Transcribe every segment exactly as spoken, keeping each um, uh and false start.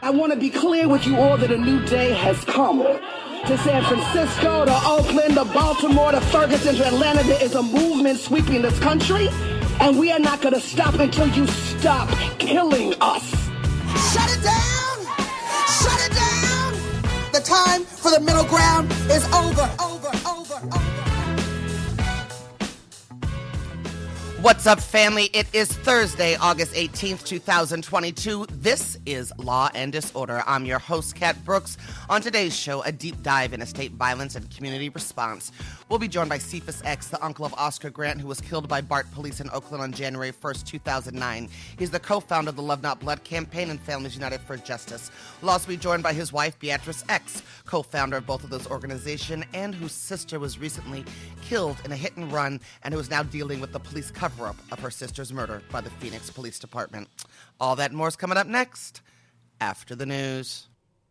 I want to be clear with you all that a new day has come. To San Francisco, to Oakland, to Baltimore, to Ferguson, to Atlanta, there is a movement sweeping this country, and we are not going to stop until you stop killing us. Shut it down! Shut it down! The time for the middle ground is over, over, over, over. What's up, family? It is Thursday, August eighteenth, twenty twenty-two. This is Law and Disorder. I'm your host, Kat Brooks. On today's show, a deep dive into state violence and community response. We'll be joined by Cephas X, the uncle of Oscar Grant, who was killed by BART police in Oakland on January first, two thousand nine. He's the co-founder of the Love Not Blood campaign and Families United for Justice. We'll also be joined by his wife, Beatrice X, co-founder of both of those organizations, and whose sister was recently killed in a hit and run, and who is now dealing with the police cover-up of her sister's murder by the Phoenix Police Department. All that and more is coming up next, after the news.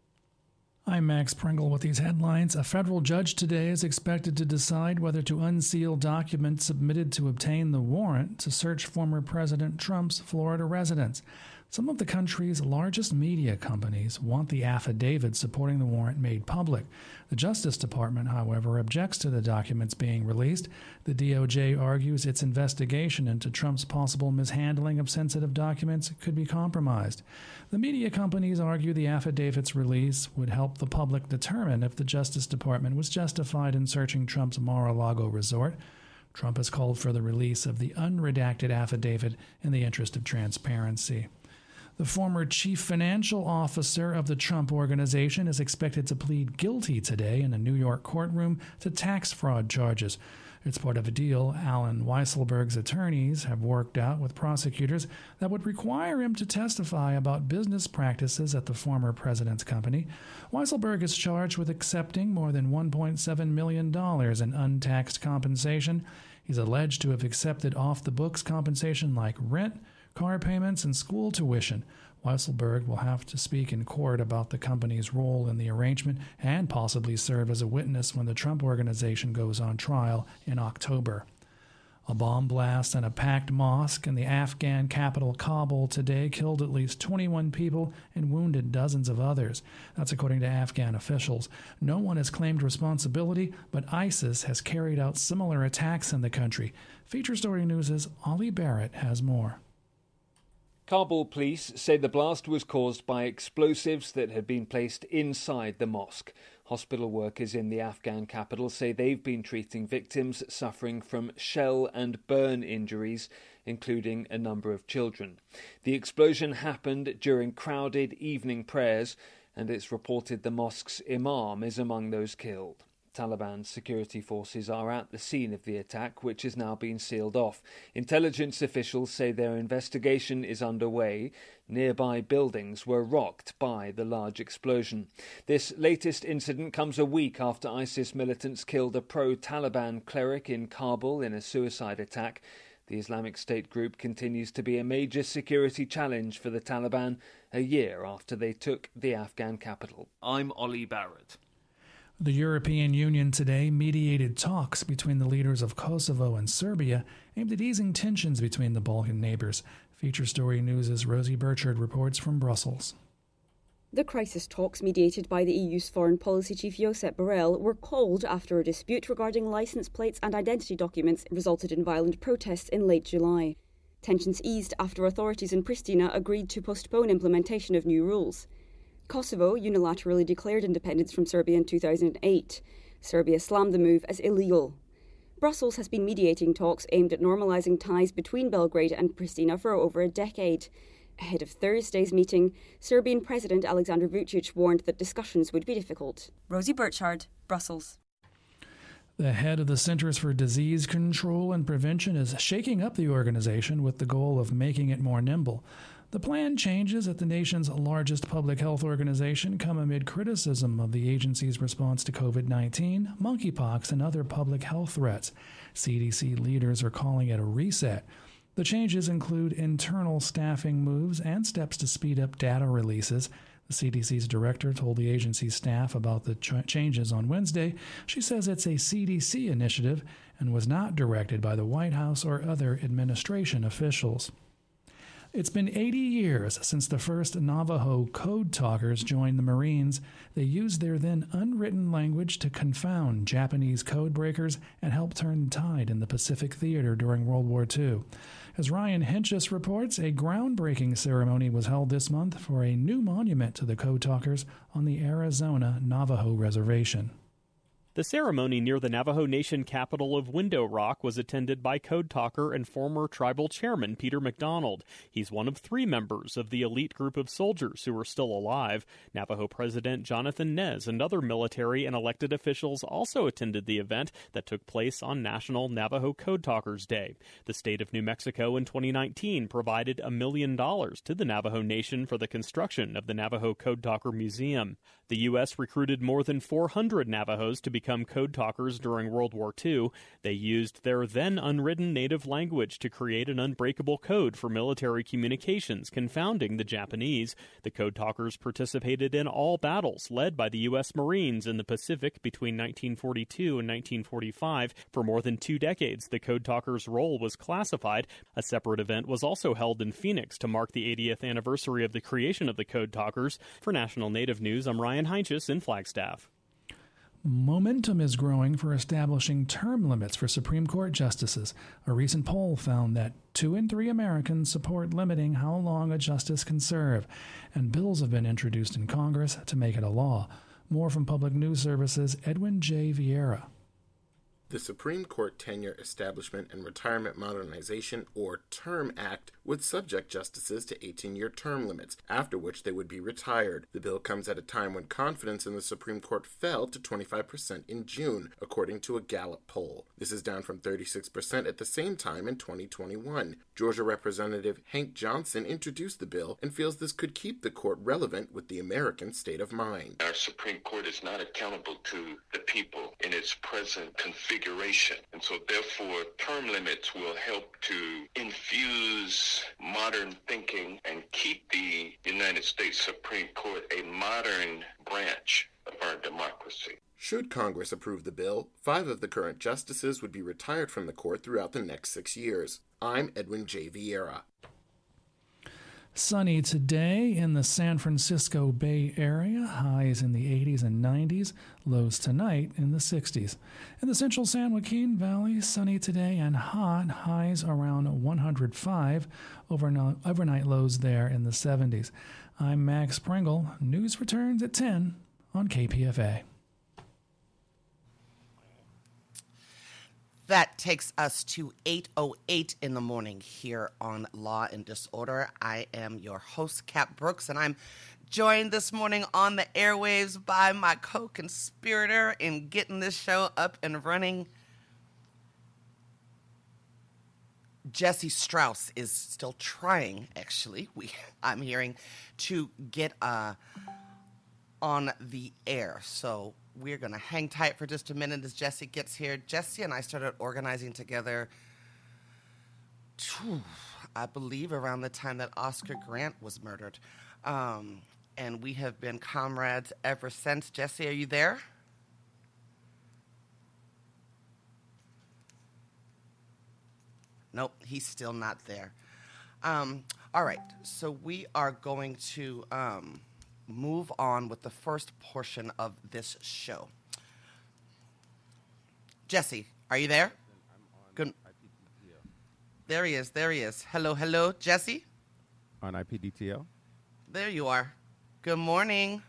I'm Max Pringle with these headlines. A federal judge today is expected to decide whether to unseal documents submitted to obtain the warrant to search former President Trump's Florida residence. Some of the country's largest media companies want the affidavit supporting the warrant made public. The Justice Department, however, objects to the documents being released. The D O J argues its investigation into Trump's possible mishandling of sensitive documents could be compromised. The media companies argue the affidavit's release would help the public determine if the Justice Department was justified in searching Trump's Mar-a-Lago resort. Trump has called for the release of the unredacted affidavit in the interest of transparency. The former chief financial officer of the Trump Organization is expected to plead guilty today in a New York courtroom to tax fraud charges. It's part of a deal Alan Weisselberg's attorneys have worked out with prosecutors that would require him to testify about business practices at the former president's company. Weisselberg is charged with accepting more than one point seven million dollars in untaxed compensation. He's alleged to have accepted off-the-books compensation like rent, car payments, and school tuition. Weisselberg will have to speak in court about the company's role in the arrangement and possibly serve as a witness when the Trump Organization goes on trial in October. A bomb blast in a packed mosque in the Afghan capital Kabul today killed at least twenty-one people and wounded dozens of others. That's according to Afghan officials. No one has claimed responsibility, but ISIS has carried out similar attacks in the country. Feature Story News' Ollie Barrett has more. Kabul police say the blast was caused by explosives that had been placed inside the mosque. Hospital workers in the Afghan capital say they've been treating victims suffering from shell and burn injuries, including a number of children. The explosion happened during crowded evening prayers, and it's reported the mosque's imam is among those killed. Taliban security forces are at the scene of the attack, which has now been sealed off. Intelligence officials say their investigation is underway. Nearby buildings were rocked by the large explosion. This latest incident comes a week after ISIS militants killed a pro-Taliban cleric in Kabul in a suicide attack. The Islamic State group continues to be a major security challenge for the Taliban a year after they took the Afghan capital. I'm Ollie Barrett. The European Union today mediated talks between the leaders of Kosovo and Serbia aimed at easing tensions between the Balkan neighbors. Feature Story News' Rosie Burchard reports from Brussels. The crisis talks mediated by the E U's Foreign Policy Chief Josep Borrell were called after a dispute regarding licence plates and identity documents resulted in violent protests in late July. Tensions eased after authorities in Pristina agreed to postpone implementation of new rules. Kosovo unilaterally declared independence from Serbia in two thousand eight. Serbia slammed the move as illegal. Brussels has been mediating talks aimed at normalising ties between Belgrade and Pristina for over a decade. Ahead of Thursday's meeting, Serbian President Aleksandar Vučić warned that discussions would be difficult. Rosie Burchard, Brussels. The head of the Centers for Disease Control and Prevention is shaking up the organization with the goal of making it more nimble. The planned changes at the nation's largest public health organization come amid criticism of the agency's response to covid nineteen, monkeypox, and other public health threats. C D C leaders are calling it a reset. The changes include internal staffing moves and steps to speed up data releases. The C D C's director told the agency's staff about the ch- changes on Wednesday. She says it's a C D C initiative and was not directed by the White House or other administration officials. It's been eighty years since the first Navajo code talkers joined the Marines. They used their then unwritten language to confound Japanese code breakers and help turn the tide in the Pacific Theater during World War Two. As Ryan Henches reports, a groundbreaking ceremony was held this month for a new monument to the code talkers on the Arizona Navajo Reservation. The ceremony near the Navajo Nation capital of Window Rock was attended by code talker and former tribal chairman Peter McDonald. He's one of three members of the elite group of soldiers who are still alive. Navajo President Jonathan Nez and other military and elected officials also attended the event that took place on National Navajo Code Talkers Day. The state of New Mexico in twenty nineteen provided a million dollars to the Navajo Nation for the construction of the Navajo Code Talker Museum. The U S recruited more than four hundred Navajos to become code talkers during World War Two. They used their then unwritten native language to create an unbreakable code for military communications, confounding the Japanese. The code talkers participated in all battles led by the U S Marines in the Pacific between nineteen forty-two and nineteen forty-five. For more than two decades, the code talkers' role was classified. A separate event was also held in Phoenix to mark the eightieth anniversary of the creation of the code talkers. For National Native News, I'm Ryan Heinches in Flagstaff. Momentum is growing for establishing term limits for Supreme Court justices. A recent poll found that two in three Americans support limiting how long a justice can serve, and bills have been introduced in Congress to make it a law. More from Public News Service's Edwin J. Vieira. The Supreme Court Tenure Establishment and Retirement Modernization, or TERM Act, would subject justices to eighteen-year term limits, after which they would be retired. The bill comes at a time when confidence in the Supreme Court fell to twenty-five percent in June, according to a Gallup poll. This is down from thirty-six percent at the same time in twenty twenty-one. Georgia Representative Hank Johnson introduced the bill and feels this could keep the court relevant with the American state of mind. Our Supreme Court is not accountable to the people in its present configuration. And so, therefore, term limits will help to infuse modern thinking and keep the United States Supreme Court a modern branch of our democracy. Should Congress approve the bill, five of the current justices would be retired from the court throughout the next six years. I'm Edwin J. Vieira. Sunny today in the San Francisco Bay Area, highs in the eighties and nineties, lows tonight in the sixties. In the central San Joaquin Valley, sunny today and hot, highs around one hundred five, overnight, overnight lows there in the seventies. I'm Max Pringle. News returns at ten on K P F A. That takes us to eight oh eight in the morning here on Law and Disorder. I am your host, Kat Brooks, and I'm joined this morning on the airwaves by my co-conspirator in getting this show up and running. Jesse Strauss is still trying, actually, we I'm hearing, to get uh, on the air. So we're going to hang tight for just a minute as Jesse gets here. Jesse and I started organizing together, whew, I believe, around the time that Oscar Grant was murdered. Um, and we have been comrades ever since. Jesse, are you there? Nope, he's still not there. Um, all right, so we are going to um, move on with the first portion of this show. Jesse, are you there? Good. There he is, there he is. Hello, hello, Jesse? On I P D T O? There you are. Good morning.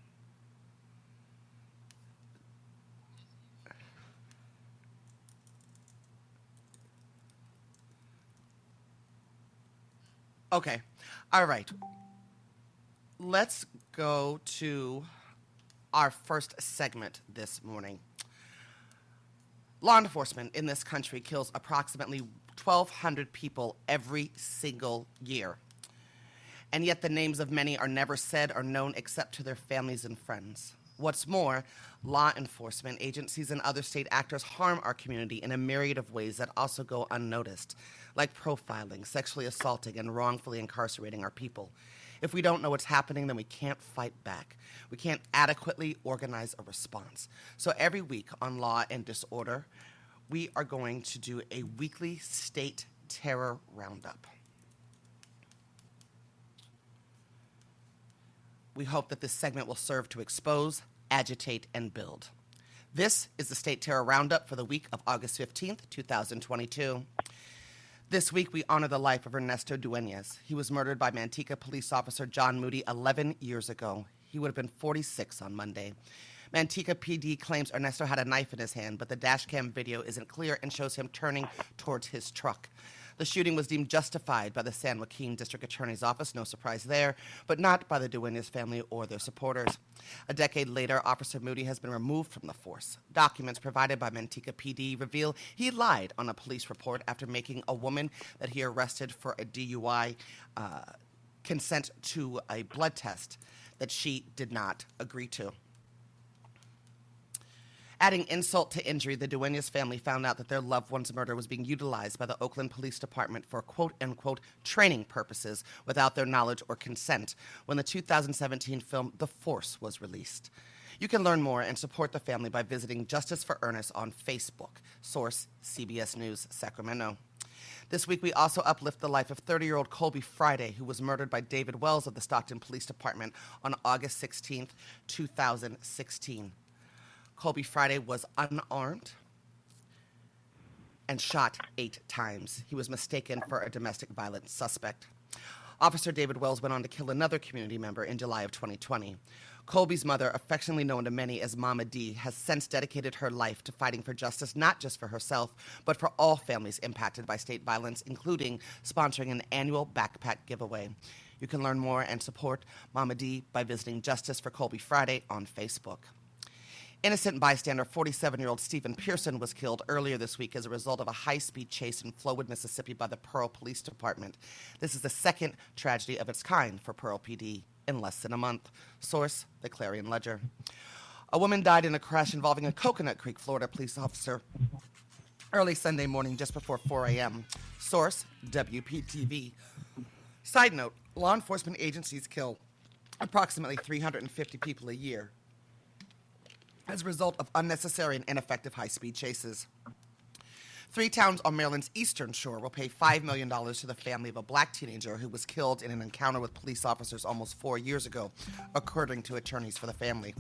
Okay. All right. Let's go to our first segment this morning. Law enforcement in this country kills approximately twelve hundred people every single year. And yet the names of many are never said or known except to their families and friends. What's more, law enforcement agencies and other state actors harm our community in a myriad of ways that also go unnoticed, like profiling, sexually assaulting, and wrongfully incarcerating our people. If we don't know what's happening, then we can't fight back. We can't adequately organize a response. So every week on Law and Disorder, we are going to do a weekly state terror roundup. We hope that this segment will serve to expose, agitate, and build. This is the State Terror Roundup for the week of August fifteenth, twenty twenty-two. This week, we honor the life of Ernesto Dueñas. He was murdered by Manteca police officer John Moody eleven years ago. He would have been forty-six on Monday. Manteca P D claims Ernesto had a knife in his hand, but the dashcam video isn't clear and shows him turning towards his truck. The shooting was deemed justified by the San Joaquin District Attorney's Office, no surprise there, but not by the Dueñas family or their supporters. A decade later, Officer Moody has been removed from the force. Documents provided by Manteca P D reveal he lied on a police report after making a woman that he arrested for a D U I uh, consent to a blood test that she did not agree to. Adding insult to injury, the Dueñas family found out that their loved one's murder was being utilized by the Oakland Police Department for quote-unquote training purposes without their knowledge or consent when the two thousand seventeen film The Force was released. You can learn more and support the family by visiting Justice for Ernest on Facebook. Source, C B S News, Sacramento. This week, we also uplift the life of thirty-year-old Colby Friday, who was murdered by David Wells of the Stockton Police Department on August sixteenth, two thousand sixteen. Colby Friday was unarmed and shot eight times. He was mistaken for a domestic violence suspect. Officer David Wells went on to kill another community member in July of twenty twenty. Colby's mother, affectionately known to many as Mama D, has since dedicated her life to fighting for justice, not just for herself, but for all families impacted by state violence, including sponsoring an annual backpack giveaway. You can learn more and support Mama D by visiting Justice for Colby Friday on Facebook. Innocent bystander forty-seven-year-old Stephen Pearson was killed earlier this week as a result of a high-speed chase in Flowood, Mississippi by the Pearl Police Department. This is the second tragedy of its kind for Pearl P D in less than a month. Source, the Clarion Ledger. A woman died in a crash involving a Coconut Creek, Florida police officer early Sunday morning just before four a.m. Source, W P T V. Side note, law enforcement agencies kill approximately three hundred fifty people a year as a result of unnecessary and ineffective high-speed chases. Three towns on Maryland's eastern shore will pay five million dollars to the family of a black teenager who was killed in an encounter with police officers almost four years ago, according to attorneys for the family.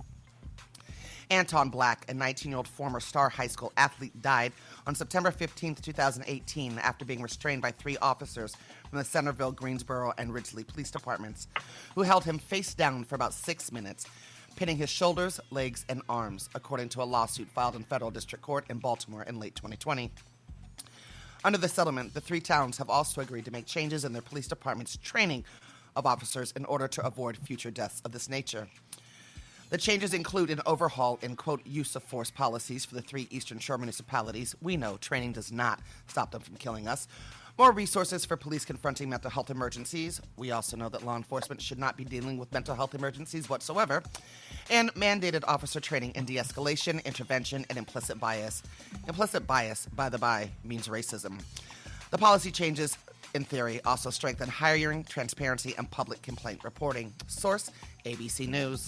Anton Black, a nineteen-year-old former Star High School athlete, died on September fifteenth, twenty eighteen, after being restrained by three officers from the Centerville, Greensboro, and Ridgely police departments, who held him face down for about six minutes, pinning his shoulders, legs, and arms, according to a lawsuit filed in federal district court in Baltimore in late twenty twenty. Under the settlement, the three towns have also agreed to make changes in their police department's training of officers in order to avoid future deaths of this nature. The changes include an overhaul in, quote, use of force policies for the three Eastern Shore municipalities. We know training does not stop them from killing us. More resources for police confronting mental health emergencies. We also know that law enforcement should not be dealing with mental health emergencies whatsoever. And mandated officer training in de-escalation, intervention, and implicit bias. Implicit bias, by the by, means racism. The policy changes, in theory, also strengthen hiring, transparency, and public complaint reporting. Source, A B C News.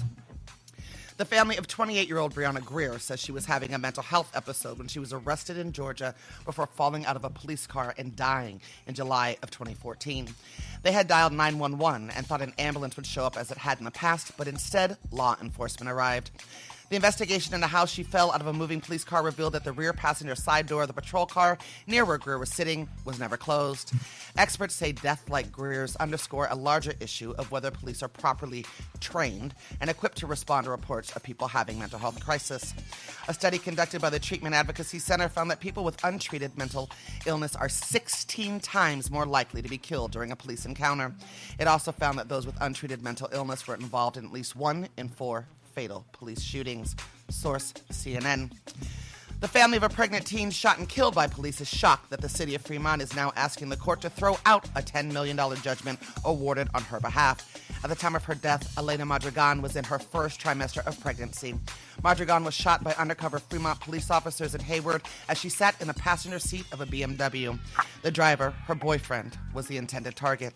The family of twenty-eight-year-old Brianna Greer says she was having a mental health episode when she was arrested in Georgia before falling out of a police car and dying in July of twenty fourteen. They had dialed nine one one and thought an ambulance would show up as it had in the past, but instead, law enforcement arrived. The investigation into how she fell out of a moving police car revealed that the rear passenger side door of the patrol car near where Greer was sitting was never closed. Experts say deaths like Greer's underscore a larger issue of whether police are properly trained and equipped to respond to reports of people having mental health crisis. A study conducted by the Treatment Advocacy Center found that people with untreated mental illness are sixteen times more likely to be killed during a police encounter. It also found that those with untreated mental illness were involved in at least one in four fatal police shootings. Source, C N N. The family of a pregnant teen shot and killed by police is shocked that the city of Fremont is now asking the court to throw out a ten million dollars judgment awarded on her behalf. At the time of her death, Elena Madrigan was in her first trimester of pregnancy. Madrigan was shot by undercover Fremont police officers in Hayward as she sat in the passenger seat of a B M W. The driver, her boyfriend, was the intended target.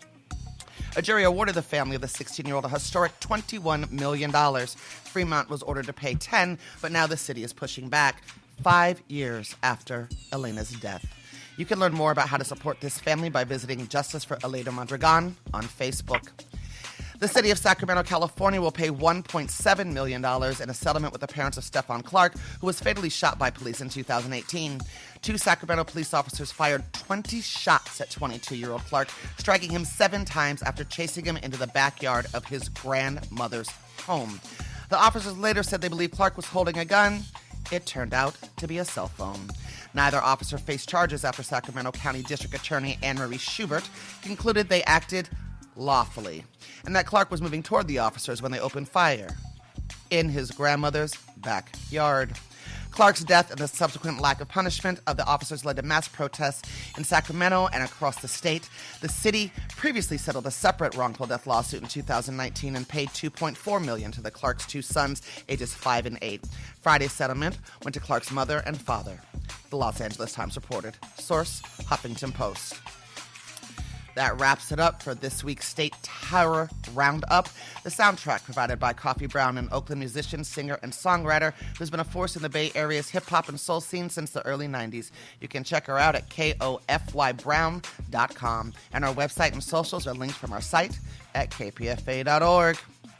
A jury awarded the family of the sixteen-year-old a historic twenty-one million dollars. Fremont was ordered to pay ten dollars, but now the city is pushing back five years after Elena's death. You can learn more about how to support this family by visiting Justice for Elena Madrigan on Facebook. The city of Sacramento, California will pay one point seven million dollars in a settlement with the parents of Stephon Clark, who was fatally shot by police in two thousand eighteen. Two Sacramento police officers fired twenty shots at twenty-two-year-old Clark, striking him seven times after chasing him into the backyard of his grandmother's home. The officers later said they believe Clark was holding a gun. It turned out to be a cell phone. Neither officer faced charges after Sacramento County District Attorney Anne Marie Schubert concluded they acted lawfully, and that Clark was moving toward the officers when they opened fire in his grandmother's backyard. Clark's death and the subsequent lack of punishment of the officers led to mass protests in Sacramento and across the state. The city previously settled a separate wrongful death lawsuit in two thousand nineteen and paid two point four million dollars to the Clark's two sons, ages five and eight. Friday's settlement went to Clark's mother and father. The Los Angeles Times reported. Source, Huffington Post. That wraps it up for this week's State Terror Roundup. The soundtrack provided by Coffee Brown, an Oakland musician, singer, and songwriter who's been a force in the Bay Area's hip-hop and soul scene since the early nineties. You can check her out at K O F Y brown dot com. And our website and socials are linked from our site at K P F A dot org.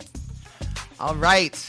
All right.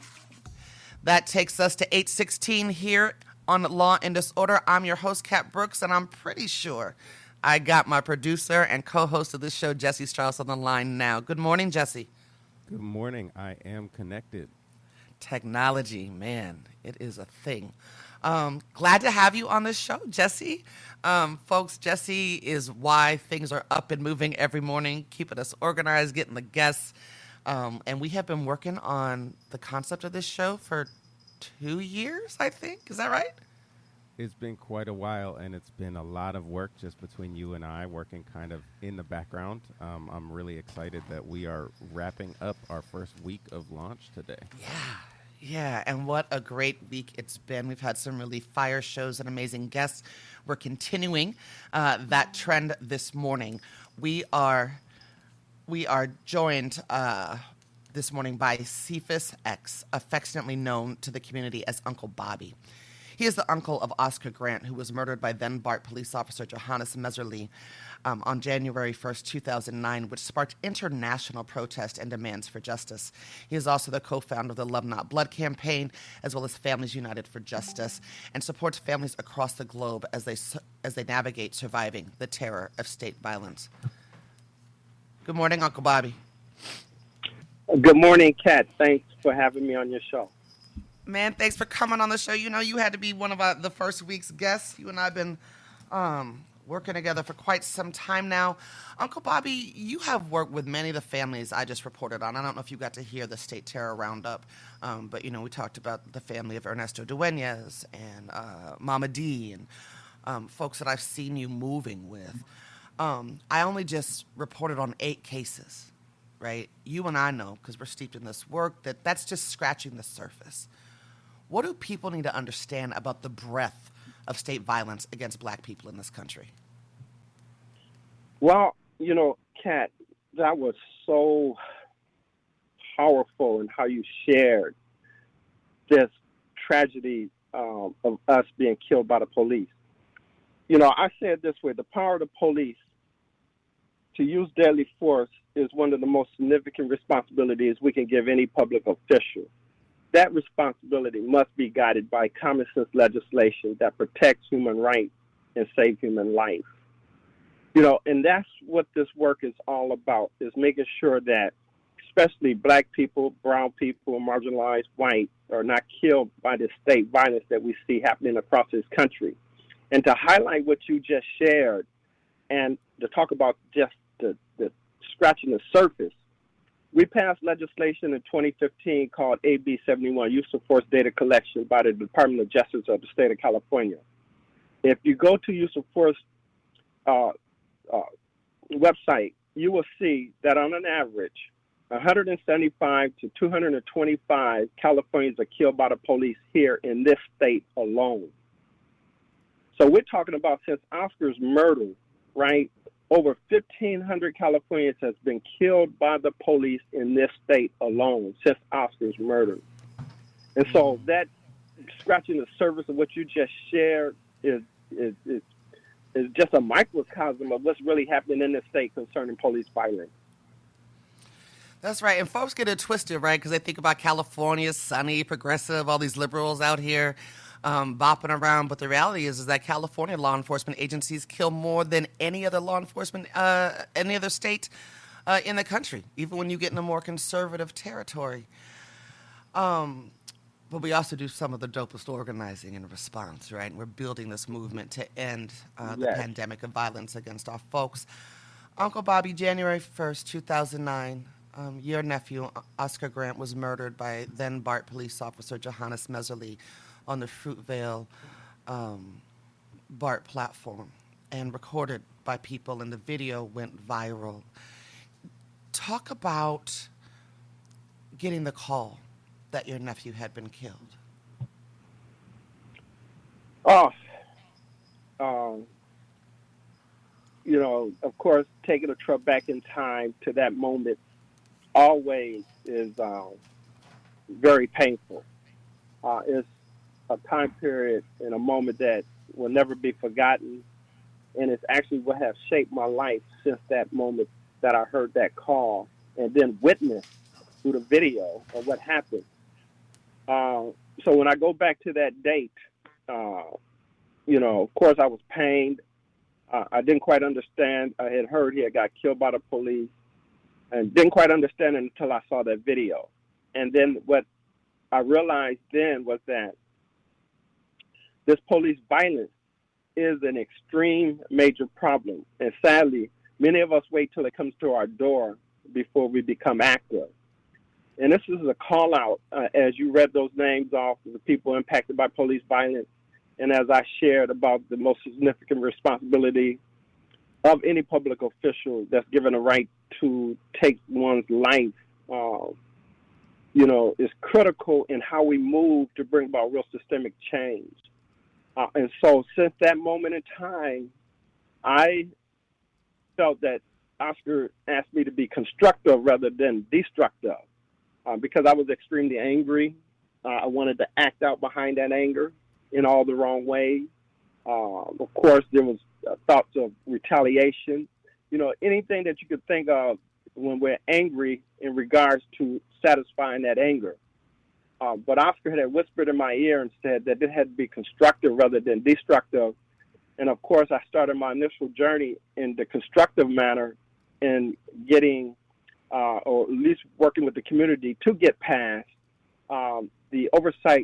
That takes us to eight sixteen here on Law and Disorder. I'm your host, Kat Brooks, and I'm pretty sure I got my producer and co-host of this show, Jesse Strauss, on the line now. Good morning, Jesse. Good morning. I am connected. Technology, man, it is a thing. Um, glad to have you on this show, Jesse. Um, folks, Jesse is why things are up and moving every morning, keeping us organized, getting the guests. Um, and we have been working on the concept of this show for two years, I think. Is that right? It's been quite a while, and it's been a lot of work just between you and I, working kind of in the background. Um, I'm really excited that we are wrapping up our first week of launch today. Yeah, yeah, and what a great week it's been. We've had some really fire shows and amazing guests. We're continuing uh, that trend this morning. We are we are joined uh, this morning by Cephas X, affectionately known to the community as Uncle Bobby. He is the uncle of Oscar Grant, who was murdered by then-BART police officer Johannes Messerly um, on January first, two thousand nine, which sparked international protest and demands for justice. He is also the co-founder of the Love Not Blood campaign, as well as Families United for Justice, and supports families across the globe as they as they navigate surviving the terror of state violence. Good morning, Uncle Bobby. Good morning, Kat. Thanks for having me on your show. Man, thanks for coming on the show. You know, you had to be one of our, the first week's guests. You and I have been um, working together for quite some time now. Uncle Bobby, you have worked with many of the families I just reported on. I don't know if you got to hear the State Terror Roundup, um, but, you know, we talked about the family of Ernesto Dueñas and uh, Mama D and um, folks that I've seen you moving with. Um, I only just reported on eight cases, right? You and I know, because we're steeped in this work, that that's just scratching the surface. What do people need to understand about the breadth of state violence against black people in this country? Well, you know, Kat, that was so powerful in how you shared this tragedy um, of us being killed by the police. You know, I said this way, the power of the police to use deadly force is one of the most significant responsibilities we can give any public official. That responsibility must be guided by common sense legislation that protects human rights and saves human life. You know, and that's what this work is all about, is making sure that especially black people, brown people, marginalized white are not killed by the state violence that we see happening across this country. And to highlight what you just shared and to talk about just the, the scratching the surface, we passed legislation in twenty fifteen called A B seventy-one, Use of Force Data Collection by the Department of Justice of the state of California. If you go to Use of Force uh, uh, website, you will see that on an average, one hundred seventy-five to two hundred twenty-five Californians are killed by the police here in this state alone. So we're talking about since Oscar's murder, right? Over fifteen hundred Californians has been killed by the police in this state alone since Oscar's murder. And so that scratching the surface of what you just shared is, is, is, is just a microcosm of what's really happening in this state concerning police violence. That's right. And folks get it twisted, right? Because they think about California, sunny, progressive, all these liberals out here um, bopping around. But the reality is, is that California law enforcement agencies kill more than any other law enforcement, uh, any other state uh, in the country, even when you get in a more conservative territory. Um, but we also do some of the dopest organizing in response, right? We're building this movement to end uh, the Yes. pandemic of violence against our folks. Uncle Bobby, January first, two thousand nine, um, your nephew, Oscar Grant, was murdered by then BART police officer Johannes Meserly on the Fruitvale um, BART platform and recorded by people, and the video went viral. Talk about getting the call that your nephew had been killed. Oh, um, you know, of course, taking a trip back in time to that moment always is um, very painful. Uh, it's a time period and a moment that will never be forgotten, and it's actually what has shaped my life since that moment that I heard that call and then witnessed through the video of what happened. Uh, so when I go back to that date, uh, you know, of course I was pained. Uh, I didn't quite understand. I had heard he had got killed by the police and didn't quite understand it until I saw that video. And then what I realized then was that this police violence is an extreme major problem. And sadly, many of us wait till it comes to our door before we become active. And this is a call out uh, as you read those names off of the people impacted by police violence. And as I shared about the most significant responsibility of any public official that's given a right to take one's life, uh, you know, is critical in how we move to bring about real systemic change. Uh, and so since that moment in time, I felt that Oscar asked me to be constructive rather than destructive. Uh, because I was extremely angry. Uh, I wanted to act out behind that anger in all the wrong ways. Uh, of course, there was uh, thoughts of retaliation. You know, anything that you could think of when we're angry in regards to satisfying that anger. Uh, but Oscar had whispered in my ear and said that it had to be constructive rather than destructive. And of course, I started my initial journey in the constructive manner in getting Uh, or at least working with the community to get past um, the oversight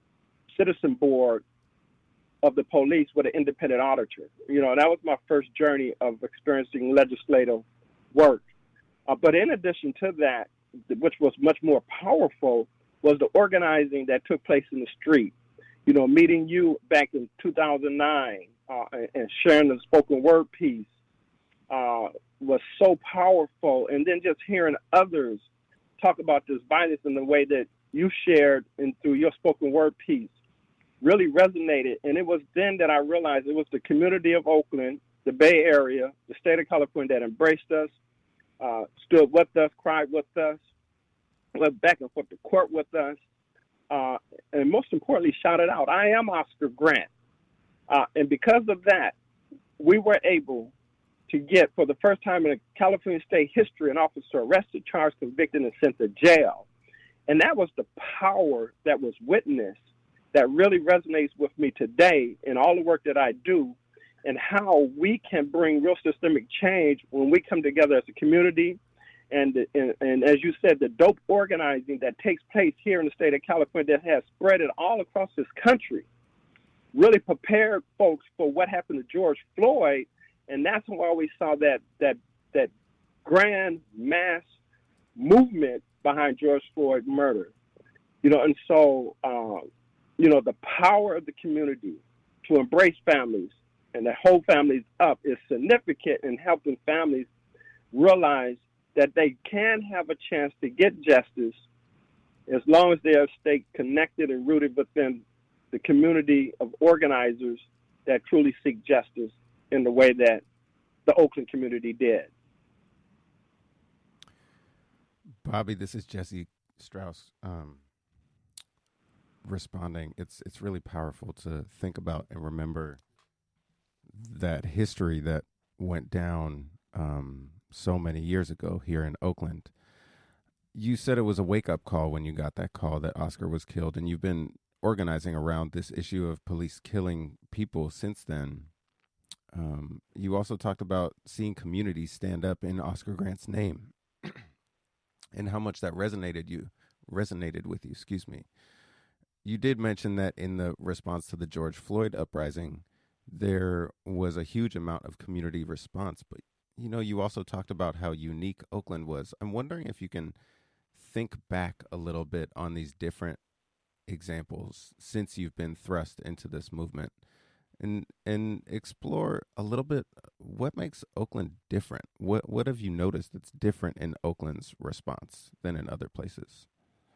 citizen board of the police with an independent auditor. You know, that was my first journey of experiencing legislative work. Uh, but in addition to that, which was much more powerful, was the organizing that took place in the street. You know, meeting you back in two thousand nine uh, and sharing the spoken word piece uh, was so powerful. And then just hearing others talk about this violence in the way that you shared and through your spoken word piece really resonated. And it was then that I realized it was the community of Oakland, the Bay Area, the state of California that embraced us, uh, stood with us, cried with us, went back and forth to court with us, uh, and most importantly, shouted out, "I am Oscar Grant." Uh, and because of that, we were able to get, for the first time in California state history, an officer arrested, charged, convicted, and sent to jail. And that was the power that was witnessed that really resonates with me today in all the work that I do, and how we can bring real systemic change when we come together as a community. And, and, and as you said, the dope organizing that takes place here in the state of California that has spread it all across this country really prepared folks for what happened to George Floyd. And that's why we saw that that that grand mass movement behind George Floyd's murder. You know, and so, um, you know, the power of the community to embrace families and to hold families up is significant in helping families realize that they can have a chance to get justice as long as they are stay connected and rooted within the community of organizers that truly seek justice in the way that the Oakland community did. Bobby, this is Jesse Strauss um, responding. It's it's really powerful to think about and remember that history that went down um, so many years ago here in Oakland. you said it was a wake-up call when you got that call that Oscar was killed, and you've been organizing around this issue of police killing people since then. Um, you also talked about seeing communities stand up in Oscar Grant's name and how much that resonated you resonated with you, excuse me. You did mention that in the response to the George Floyd uprising, there was a huge amount of community response, but you know, you also talked about how unique Oakland was. I'm wondering if you can think back a little bit on these different examples since you've been thrust into this movement, and and explore a little bit what makes Oakland different. What what have you noticed that's different in Oakland's response than in other places?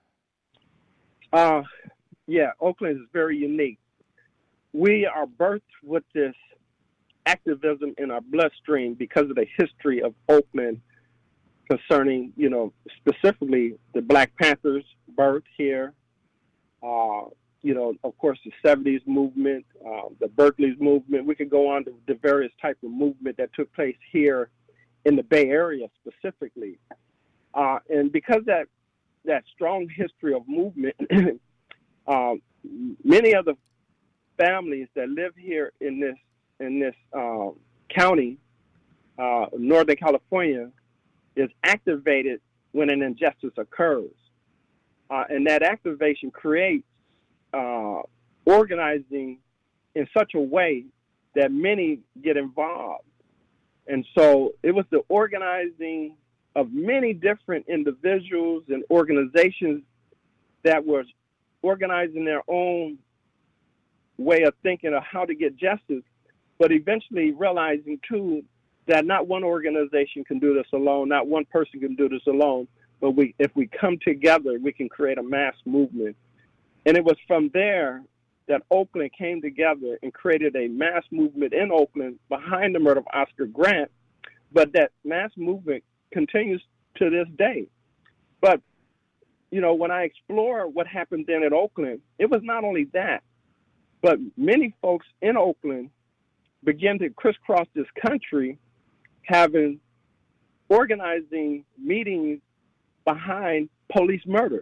Uh, yeah, Oakland is very unique. We are birthed with this activism in our bloodstream because of the history of Oakland concerning, you know, specifically the Black Panthers' birth here. Uh, you know, of course, the seventies movement, uh, the Berkeley's movement. We could go on to the various types of movement that took place here in the Bay Area specifically. Uh, and because that that strong history of movement, uh, many of the families that live here in this in this uh, county, uh, Northern California, is activated when an injustice occurs. Uh, and that activation creates uh, organizing in such a way that many get involved. And so it was the organizing of many different individuals and organizations that was organizing their own way of thinking of how to get justice, but eventually realizing, too, that not one organization can do this alone, not one person can do this alone, but we, if we come together, we can create a mass movement. And it was from there that Oakland came together and created a mass movement in Oakland behind the murder of Oscar Grant, but that mass movement continues to this day. But, you know, when I explore what happened then in Oakland, it was not only that, but many folks in Oakland began to crisscross this country, having organizing meetings behind police murder.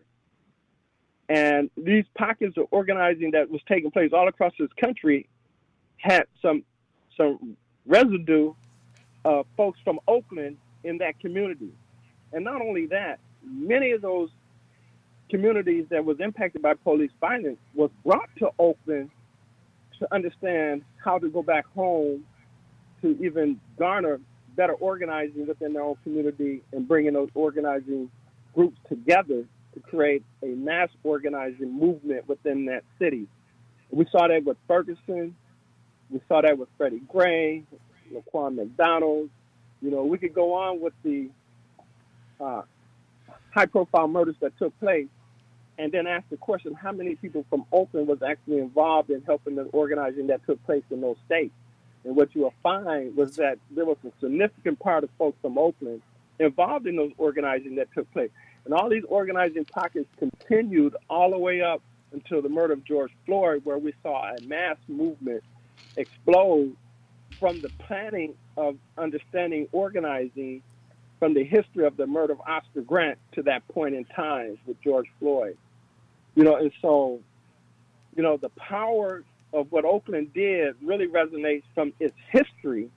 And these pockets of organizing that was taking place all across this country had some some residue of folks from Oakland in that community. And not only that, many of those communities that was impacted by police violence was brought to Oakland to understand how to go back home to even garner better organizing within their own community and bringing those organizing groups together to create a mass organizing movement within that city. We saw that with Ferguson. We saw that with Freddie Gray, Laquan McDonald. You know, we could go on with the uh, high-profile murders that took place and then ask the question, how many people from Oakland was actually involved in helping the organizing that took place in those states? And what you will find was that there was a significant part of folks from Oakland involved in those organizing that took place. And all these organizing pockets continued all the way up until the murder of George Floyd, where we saw a mass movement explode from the planning of understanding organizing from the history of the murder of Oscar Grant to that point in time with George Floyd. You know, and so, you know, the power of what Oakland did really resonates from its history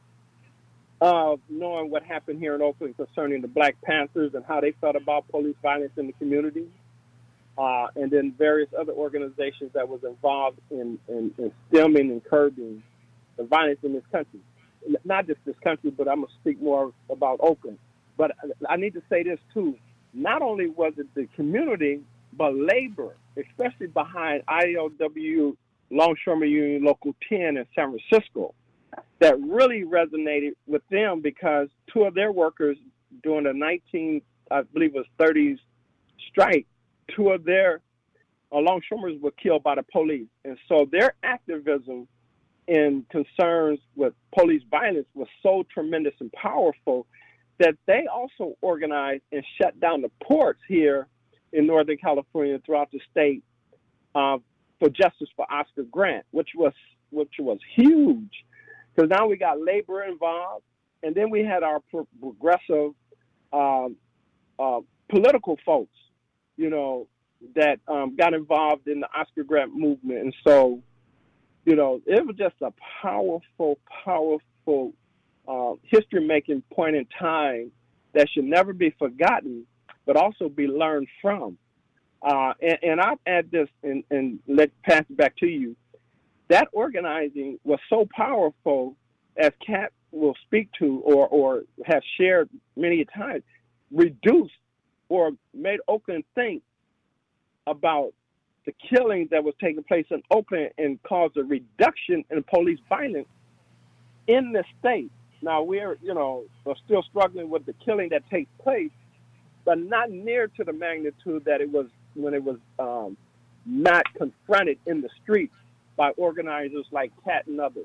of knowing what happened here in Oakland concerning the Black Panthers and how they felt about police violence in the community, uh, and then various other organizations that was involved in, in, in stemming and curbing the violence in this country. Not just this country, but I'm going to speak more about Oakland. But I need to say this, too. Not only was it the community, but labor, especially behind I L W Longshoremen Union Local ten in San Francisco, that really resonated with them because two of their workers during the nineteen, I believe it was thirties strike, two of their uh, longshoremen were killed by the police. And so their activism in concerns with police violence was so tremendous and powerful that they also organized and shut down the ports here in Northern California throughout the state uh, for justice for Oscar Grant, which was which was huge. Because now we got labor involved, and then we had our pro- progressive um, uh, political folks, you know, that um, got involved in the Oscar grant movement. And so, you know, it was just a powerful, powerful uh, history-making point in time that should never be forgotten, but also be learned from. Uh, and, and I'll add this and, and let pass it back to you. That organizing was so powerful, as Kat will speak to or, or have shared many times, reduced or made Oakland think about the killing that was taking place in Oakland and caused a reduction in police violence in the state. Now, we're, you know, we're still struggling with the killing that takes place, but not near to the magnitude that it was when it was um, not confronted in the streets by organizers like Kat and others.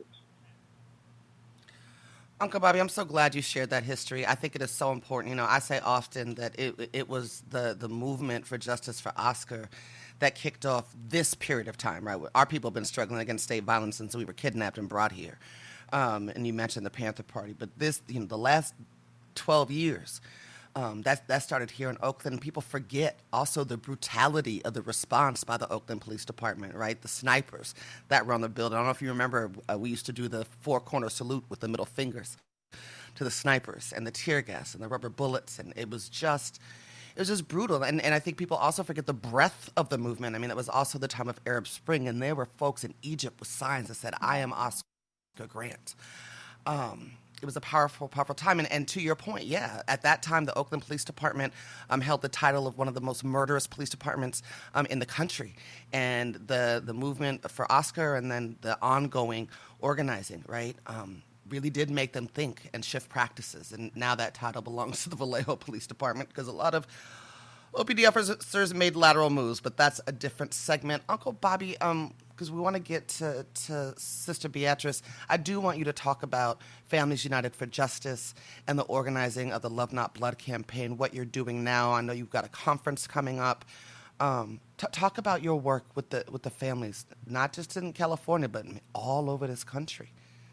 Uncle Bobby, I'm so glad you shared that history. I think it is so important. You know, I say often that it it was the, the movement for justice for Oscar that kicked off this period of time, right? Our people have been struggling against state violence since we were kidnapped and brought here. Um, and you mentioned the Panther Party, but this, you know, the last twelve years, um, that that started here in Oakland. People forget also the brutality of the response by the Oakland Police Department, right? The snipers that were on the building. I don't know if you remember, uh, we used to do the four-corner salute with the middle fingers to the snipers and the tear gas and the rubber bullets, and it was just... It was just brutal, and, and I think people also forget the breadth of the movement. I mean, it was also the time of Arab Spring, and there were folks in Egypt with signs that said, "I am Oscar Grant." Um, it was a powerful, powerful time, and, and to your point, yeah, at that time, the Oakland Police Department um, held the title of one of the most murderous police departments um, in the country, and the, the movement for Oscar and then the ongoing organizing, right, um, really did make them think and shift practices. And now that title belongs to the Vallejo Police Department because a lot of O P D officers made lateral moves, but that's a different segment. Uncle Bobby, um, because we want to get to, to Sister Beatrice, I do want you to talk about Families United for Justice and the organizing of the Love Not Blood campaign, what you're doing now. I know you've got a conference coming up. Um, t- talk about your work with the with the families, not just in California, but all over this country.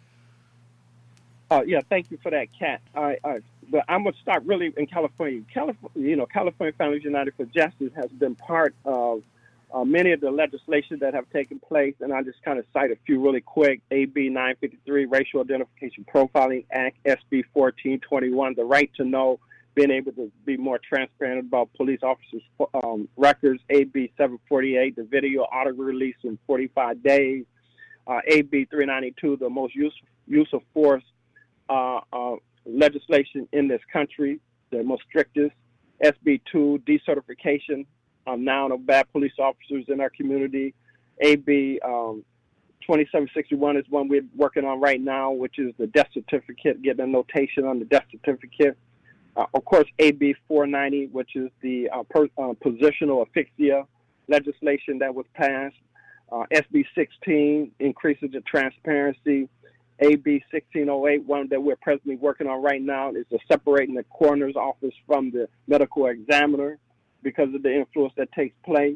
Uh, yeah, thank you for that, Kat. I, I, but I'm going to start really in California. California, you know, California Families United for Justice has been part of uh, many of the legislation that have taken place, and I just kind of cite a few really quick. A B nine fifty-three, Racial Identification Profiling Act, S B fourteen twenty-one, the right to know, being able to be more transparent about police officers' um, records, A B seven forty-eight, the video auto release in forty-five days, uh, A B three ninety-two, the most use, use of force Uh, uh, legislation in this country, the most strictest. S B two, decertification um, now of bad police officers in our community. A B um, twenty-seven sixty-one is one we're working on right now, which is the death certificate, getting a notation on the death certificate. Uh, of course, A B four ninety, which is the uh, per, uh, positional asphyxia legislation that was passed. Uh, S B sixteen increases the transparency. A B sixteen oh eight, one that we're presently working on right now, is the separating the coroner's office from the medical examiner because of the influence that takes place.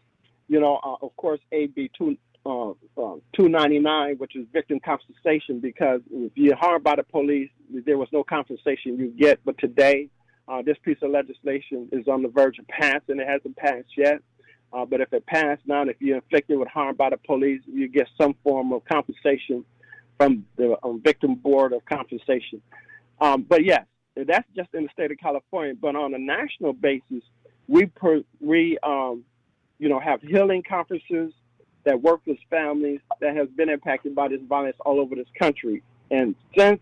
You know, uh, of course, A B two, uh, uh, two ninety-nine, which is victim compensation, because if you're harmed by the police, there was no compensation you get. But today, uh, this piece of legislation is on the verge of pass, and it hasn't passed yet. Uh, but if it passed now, and if you're inflicted with harm by the police, you get some form of compensation from the um, Victim Board of Compensation. Um, but yes, that's just in the state of California. But on a national basis, we, per, we um, you know, have healing conferences that work with families that has been impacted by this violence all over this country. And since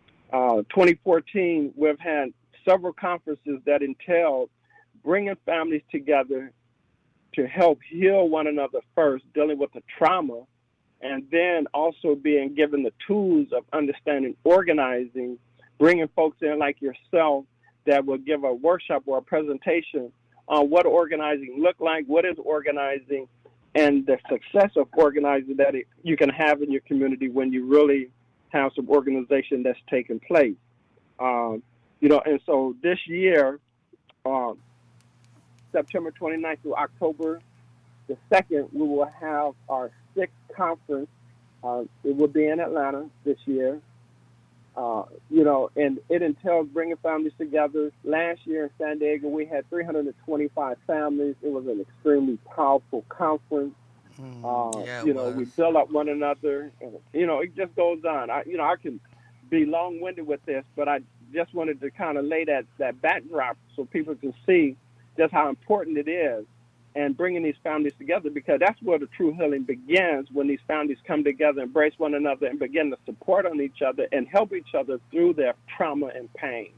uh, twenty fourteen, we've had several conferences that entail bringing families together to help heal one another first, dealing with the trauma, and then also being given the tools of understanding organizing, bringing folks in like yourself that will give a workshop or a presentation on what organizing look like, what is organizing, and the success of organizing that it, you can have in your community when you really have some organization that's taking place. Um, you know, and so this year, um, September twenty-ninth through October the second, we will have our sixth conference. Uh, it will be in Atlanta this year. Uh, you know, and it entails bringing families together. Last year in San Diego, we had three hundred twenty-five families. It was an extremely powerful conference. Mm, Uh, yeah, it you know, was. we build up one another, and you know, it just goes on. I, you know, I can be long-winded with this, but I just wanted to kind of lay that that backdrop so people can see just how important it is, and bringing these families together, because that's where the true healing begins, when these families come together, embrace one another, and begin to support on each other and help each other through their trauma and pain.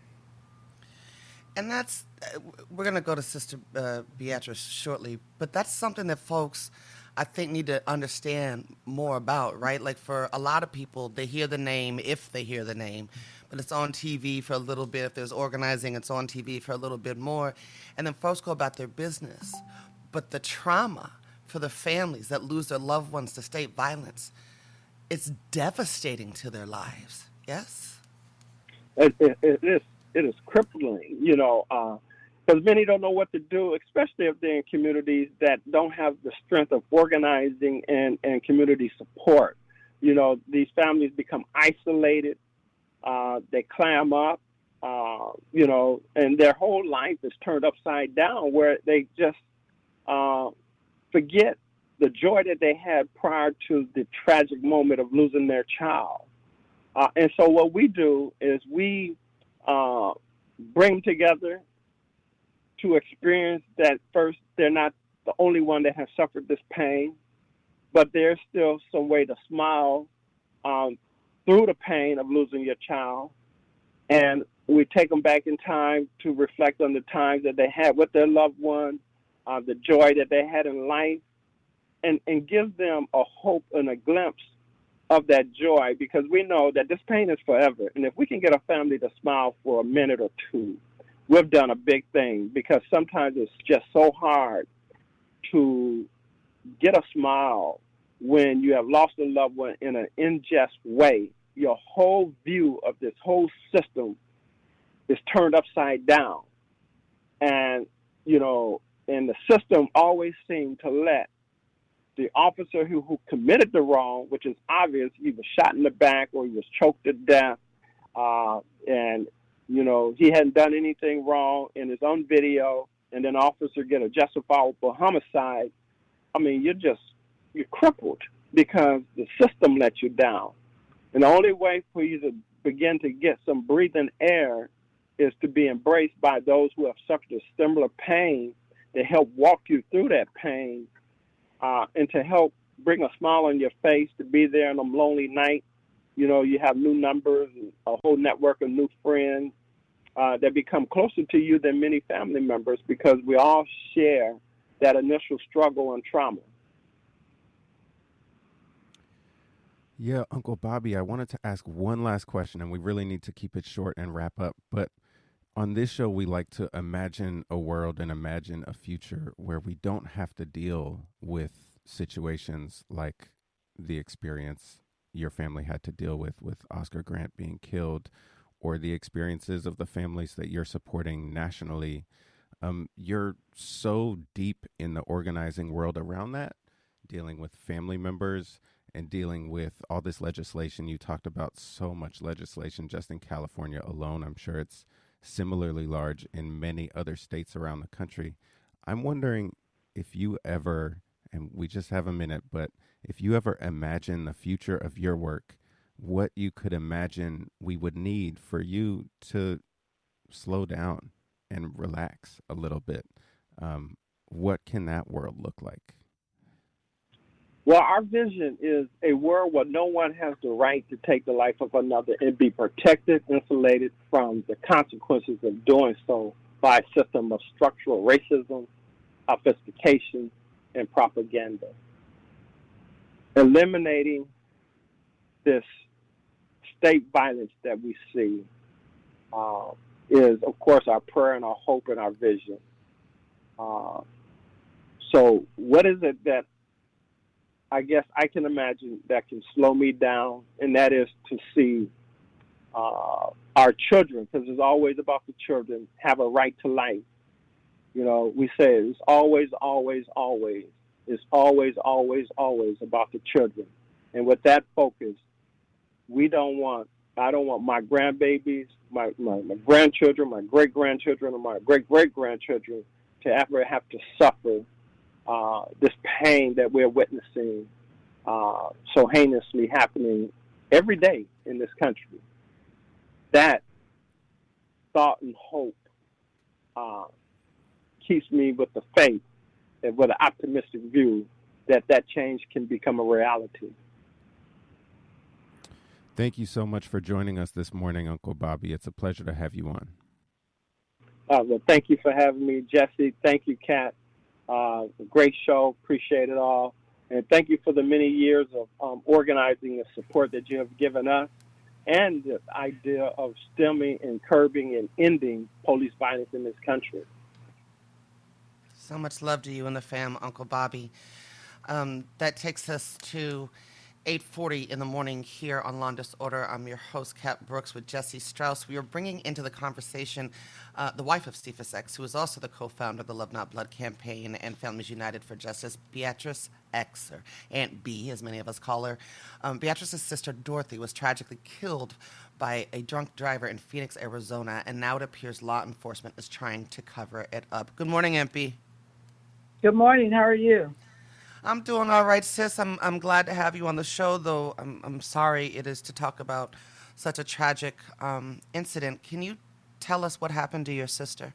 And that's, uh, we're going to go to Sister uh, Beatrice shortly, but that's something that folks, I think, need to understand more about, right? Like, for a lot of people, they hear the name, if they hear the name, but it's on T V for a little bit. If there's organizing, it's on T V for a little bit more. And then folks go about their business. But the trauma for the families that lose their loved ones to state violence, it's devastating to their lives. Yes? It, it, it is. It is crippling, you know, because uh, many don't know what to do, especially if they're in communities that don't have the strength of organizing and, and community support. You know, these families become isolated. Uh, they clam up, uh, you know, and their whole life is turned upside down, where they just uh, forget the joy that they had prior to the tragic moment of losing their child. Uh, and so what we do is we uh, bring them together to experience that first, they're not the only one that has suffered this pain, but there's still some way to smile um, through the pain of losing your child. And we take them back in time to reflect on the times that they had with their loved one, uh, the joy that they had in life, and, and give them a hope and a glimpse of that joy, because we know that this pain is forever. And if we can get a family to smile for a minute or two, we've done a big thing, because sometimes it's just so hard to get a smile when you have lost a loved one in an unjust way. Your whole view of this whole system is turned upside down. And, you know, and the system always seemed to let the officer who, who committed the wrong, which is obvious, he was shot in the back or he was choked to death, uh, and, you know, he hadn't done anything wrong in his own video, and then officer get a justifiable homicide. I mean, you're just, you're crippled because the system let you down. And the only way for you to begin to get some breathing air is to be embraced by those who have suffered a similar pain, to help walk you through that pain, uh, and to help bring a smile on your face, to be there on a lonely night. You know, you have new numbers, a whole network of new friends uh, that become closer to you than many family members, because we all share that initial struggle and trauma. Yeah, Uncle Bobby, I wanted to ask one last question, and we really need to keep it short and wrap up. But on this show, we like to imagine a world and imagine a future where we don't have to deal with situations like the experience your family had to deal with, with Oscar Grant being killed, or the experiences of the families that you're supporting nationally. Um, you're so deep in the organizing world around that, dealing with family members and dealing with all this legislation. You talked about so much legislation just in California alone. I'm sure it's similarly large in many other states around the country. I'm wondering if you ever, and we just have a minute, but if you ever imagine the future of your work, what you could imagine we would need for you to slow down and relax a little bit. Um, what can that world look like? Well, our vision is a world where no one has the right to take the life of another and be protected, insulated from the consequences of doing so by a system of structural racism, obfuscation, and propaganda. Eliminating this state violence that we see uh, is, of course, our prayer and our hope and our vision. Uh, so what is it that I guess I can imagine that can slow me down, and that is to see uh, our children, because it's always about the children, have a right to life. You know, we say it's always, always, always. It's always, always, always about the children. And with that focus, we don't want I don't want my grandbabies, my, my, my grandchildren, my great-grandchildren, or my great-great-grandchildren to ever have to suffer uh, this pain that we're witnessing uh, so heinously happening every day in this country. That thought and hope uh, keeps me with the faith and with an optimistic view that that change can become a reality. Thank you so much for joining us this morning, Uncle Bobby. It's a pleasure to have you on. Uh, well, thank you for having me, Jesse. Thank you, Kat. Uh, great show. Appreciate it all. And thank you for the many years of um, organizing and support that you have given us, and the idea of stemming and curbing and ending police violence in this country. So much love to you and the fam, Uncle Bobby. Um, that takes us to eight forty in the morning here on Law and Disorder. I'm your host, Kat Brooks, with Jesse Strauss. We are bringing into the conversation uh, the wife of Cephas X, who is also the co-founder of the Love Not Blood campaign and Families United for Justice, Beatrice X, or Aunt B, as many of us call her. Um, Beatrice's sister, Dorothy, was tragically killed by a drunk driver in Phoenix, Arizona, and now it appears law enforcement is trying to cover it up. Good morning, Aunt B. Good morning. How are you? I'm doing all right, sis. I'm I'm glad to have you on the show, though I'm I'm sorry it is to talk about such a tragic um, incident. Can you tell us what happened to your sister?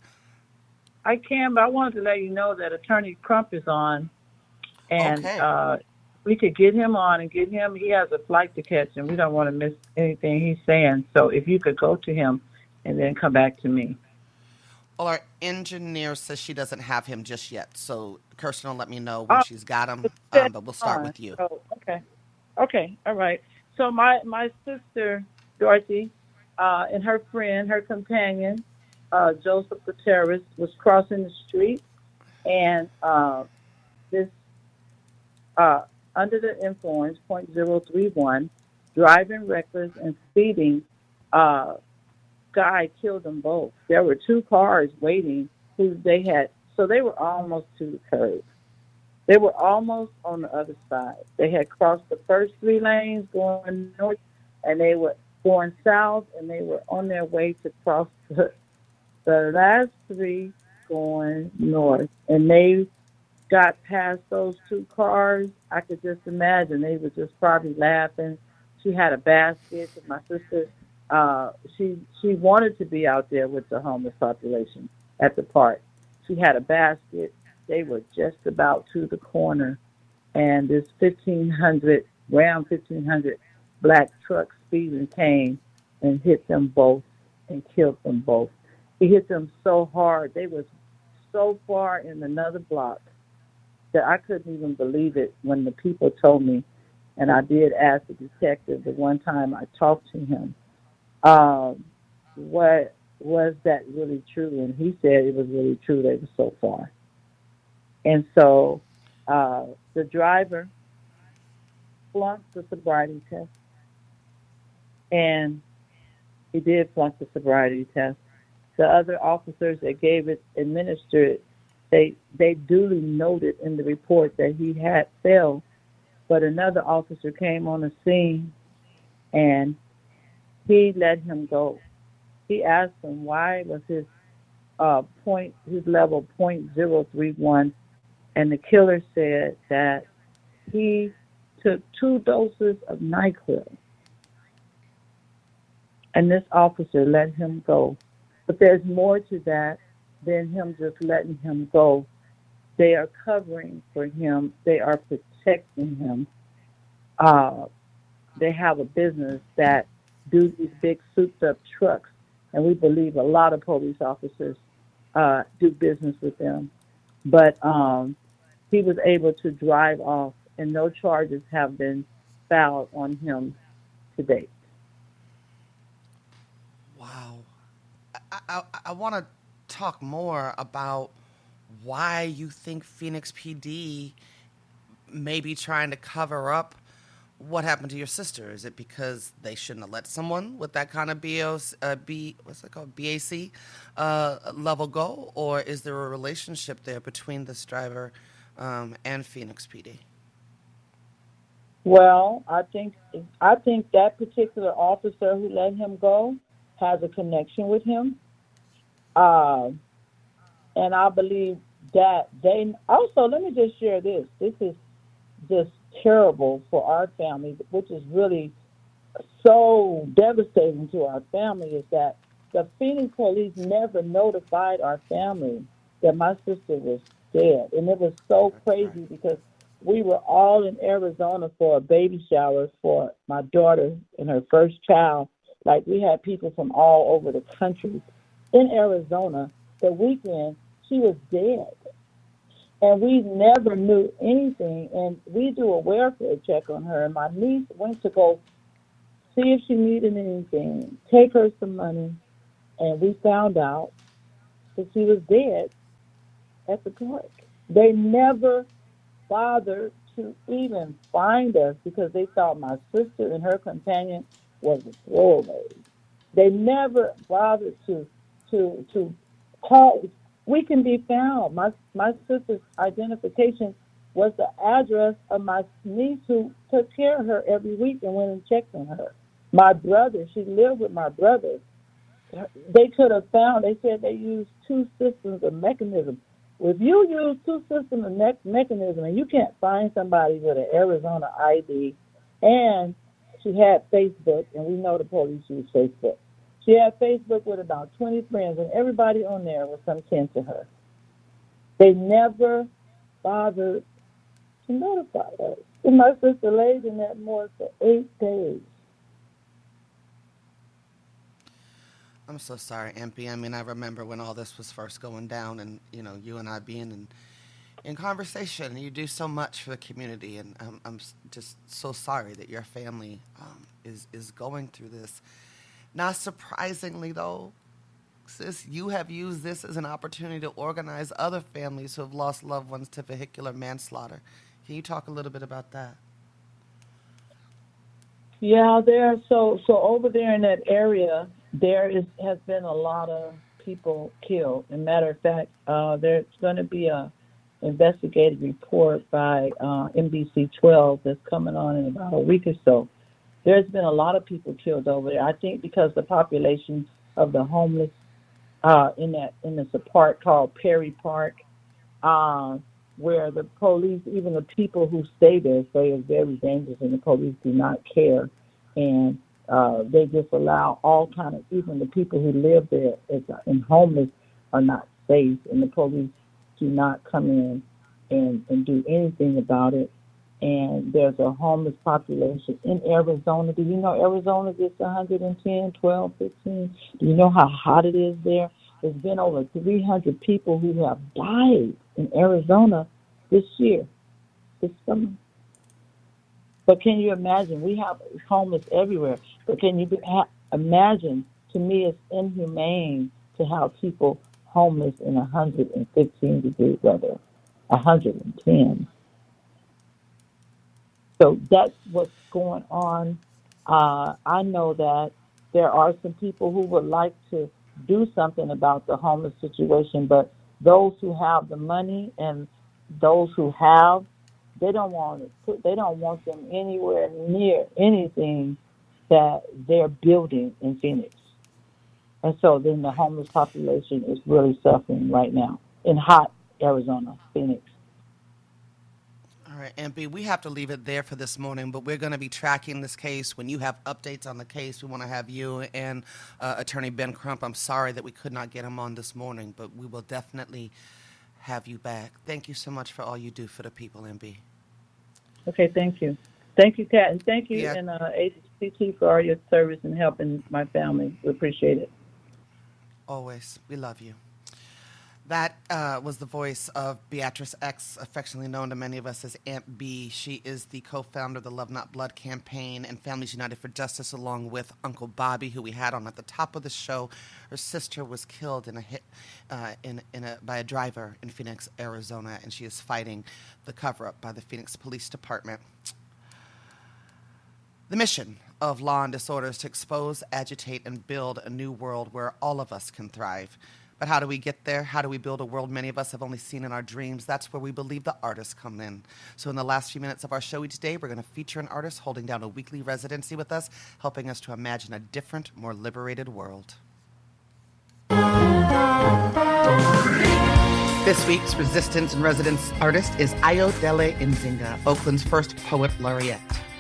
I can, but I wanted to let you know that Attorney Crump is on, and okay. uh, we could get him on and get him. He has a flight to catch, and we don't want to miss anything he's saying. So if you could go to him and then come back to me. Well, our engineer says she doesn't have him just yet, so Kirsten will let me know when oh, she's got him, um, but we'll start with you. Oh, okay. Okay, all right. So my, my sister, Dorothy, uh, and her friend, her companion, uh, Joseph Gutierrez, was crossing the street, and uh, this, uh, under the influence, point zero three one, driving reckless and speeding, uh, guy killed them both. There were two cars waiting who they had, so they were almost to the curb. They were almost on the other side. They had crossed the first three lanes going north, and they were going south, and they were on their way to cross the, the last three going north. And they got past those two cars. I could just imagine they were just probably laughing. She had a basket, and my sister, Uh, she she wanted to be out there with the homeless population at the park. She had a basket. They were just about to the corner, and this fifteen hundred, Ram fifteen hundred black truck speeding came and hit them both and killed them both. He hit them so hard. They was so far in another block that I couldn't even believe it when the people told me, and I did ask the detective the one time I talked to him, Um, what was that really true? And he said it was really true. They were so far. And so uh, the driver flunked the sobriety test. And he did flunk the sobriety test. The other officers that gave it, administered, they, they duly noted in the report that he had failed. But another officer came on the scene and he let him go. He asked him why was his uh, point, his level point zero three one, and the killer said that he took two doses of NyQuil, and this officer let him go. But there's more to that than him just letting him go. They are covering for him. They are protecting him. Uh, they have a business that do these big souped-up trucks, and we believe a lot of police officers uh, do business with them. But um, he was able to drive off, and no charges have been filed on him to date. Wow. I, I, I want to talk more about why you think Phoenix P D may be trying to cover up what happened to your sister. Is it because they shouldn't have let someone with that kind of B O, uh, B, what's it called, B A C uh, level go? Or is there a relationship there between this driver um, and Phoenix P D? Well, I think I think that particular officer who let him go has a connection with him, uh, and I believe that they also. Let me just share this. This is just terrible for our family, which is really so devastating to our family. Is that the Phoenix police never notified our family that my sister was dead, and it was so crazy because we were all in Arizona for a baby shower for my daughter and her first child. Like, we had people from all over the country in Arizona. The weekend, she was dead. And we never knew anything. And we do a welfare check on her. And my niece went to go see if she needed anything, take her some money. And we found out that she was dead at the park. They never bothered to even find us because they thought my sister and her companion was a throwaway. They never bothered to to to call. We can be found. My my sister's identification was the address of my niece who took care of her every week and went and checked on her. My brother, she lived with my brother. They could have found. They said they used two systems of mechanism. If you use two systems of me- mechanism and you can't find somebody with an Arizona I D, and she had Facebook, and we know the police use Facebook. She had Facebook with about twenty friends, and everybody on there was some kin to her. They never bothered to notify us. And my sister laid in that morgue for eight days. I'm so sorry, M P. I mean, I remember when all this was first going down and, you know, you and I being in, in conversation. And you do so much for the community, and I'm, I'm just so sorry that your family um, is, is going through this. Not surprisingly, though, sis, you have used this as an opportunity to organize other families who have lost loved ones to vehicular manslaughter. Can you talk a little bit about that? Yeah, there. So, so over there in that area, there is has been a lot of people killed. As a matter of fact, uh, there's going to be a investigative report by uh, N B C twelve that's coming on in about a week or so. There's been a lot of people killed over there. I think because the population of the homeless uh, in that in this park called Perry Park, uh, where the police, even the people who stay there, say it's very dangerous, and the police do not care, and uh, they just allow all kind of, even the people who live there as, and homeless are not safe, and the police do not come in and, and do anything about it. And there's a homeless population in Arizona. Do you know Arizona gets one hundred ten, twelve, fifteen? Do you know how hot it is there? There's been over three hundred people who have died in Arizona this year, this summer. But can you imagine? We have homeless everywhere. But can you be, ha, imagine? To me, it's inhumane to have people homeless in one hundred fifteen degree weather, one hundred ten. So that's what's going on. Uh, I know that there are some people who would like to do something about the homeless situation, but those who have the money and those who have, they don't want it. They don't want them anywhere near anything that they're building in Phoenix. And so then the homeless population is really suffering right now in hot Arizona, Phoenix. All right, M P, we have to leave it there for this morning, but we're going to be tracking this case. When you have updates on the case, we want to have you and uh, Attorney Ben Crump. I'm sorry that we could not get him on this morning, but we will definitely have you back. Thank you so much for all you do for the people, M P. Okay, thank you. Thank you, Kat, and thank you, Yeah. and uh, A C T for all your service and helping my family. We appreciate it. Always. We love you. That uh, was the voice of Beatrice X, affectionately known to many of us as Aunt B. She is the co-founder of the Love Not Blood campaign and Families United for Justice, along with Uncle Bobby, who we had on at the top of the show. Her sister was killed in a hit uh, in, in a, by a driver in Phoenix, Arizona, and she is fighting the cover-up by the Phoenix Police Department. The mission of Law and Disorder is to expose, agitate, and build a new world where all of us can thrive. But how do we get there? How do we build a world many of us have only seen in our dreams? That's where we believe the artists come in. So in the last few minutes of our show each day, we're going to feature an artist holding down a weekly residency with us, helping us to imagine a different, more liberated world. This week's Resistance and Residence artist is Ayodele Nzinga, Oakland's first poet laureate.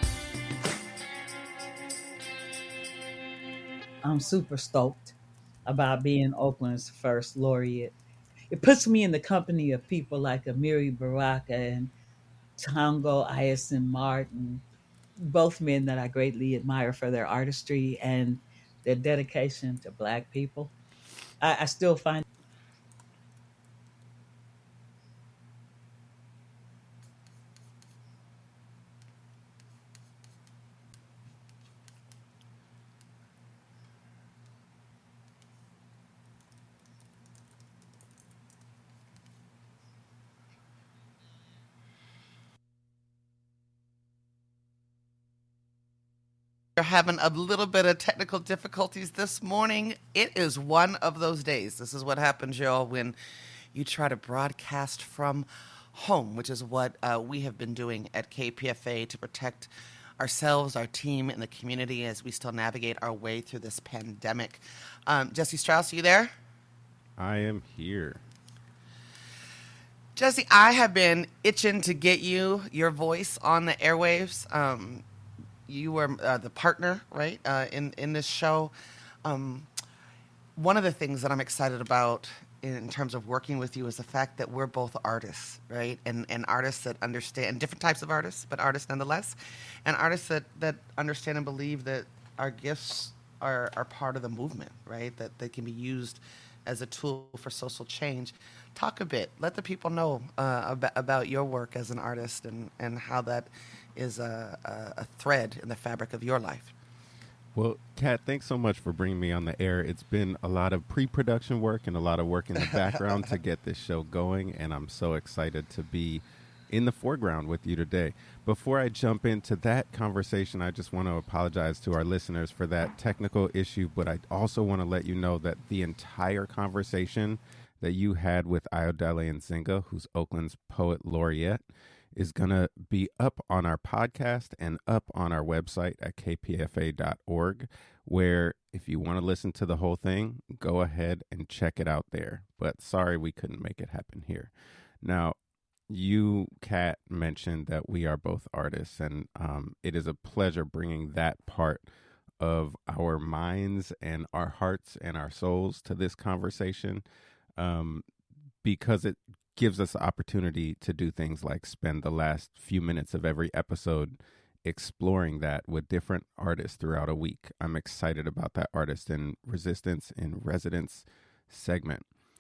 I'm super stoked about being Oakland's first laureate. It puts me in the company of people like Amiri Baraka and Tango Ayesen Martin, both men that I greatly admire for their artistry and their dedication to Black people. I, I still find We're having a little bit of technical difficulties this morning. It is one of those days. This is what happens, y'all, when you try to broadcast from home, which is what uh, we have been doing at K P F A to protect ourselves, our team, and the community as we still navigate our way through this pandemic. Um, Jesse Strauss, are you there? I am here. Jesse, I have been itching to get you, your voice on the airwaves. Um, you were uh, the partner, right, uh, in, in this show. Um, one of the things that I'm excited about in terms of working with you is the fact that we're both artists, right? And and artists that understand, different types of artists, but artists nonetheless. And artists that, that understand and believe that our gifts are, are part of the movement, right? That they can be used as a tool for social change. Talk a bit. Let the people know uh, about, about your work as an artist and, and how that is a, a, a thread in the fabric of your life. Well, Kat, thanks so much for bringing me on the air. It's been a lot of pre-production work and a lot of work in the background to get this show going, and I'm so excited to be in the foreground with you today. Before I jump into that conversation, I just want to apologize to our listeners for that technical issue, but I also want to let you know that the entire conversation that you had with Ayodele Nzinga, who's Oakland's poet laureate, is going to be up on our podcast and up on our website at k p f a dot org, where if you want to listen to the whole thing, go ahead and check it out there. But sorry we couldn't make it happen here. Now, you, Kat, mentioned that we are both artists, and um, it is a pleasure bringing that part of our minds and our hearts and our souls to this conversation, um, because it gives us the opportunity to do things like spend the last few minutes of every episode exploring that with different artists throughout a week. I'm excited about that Artist in Resistance in Residence segment.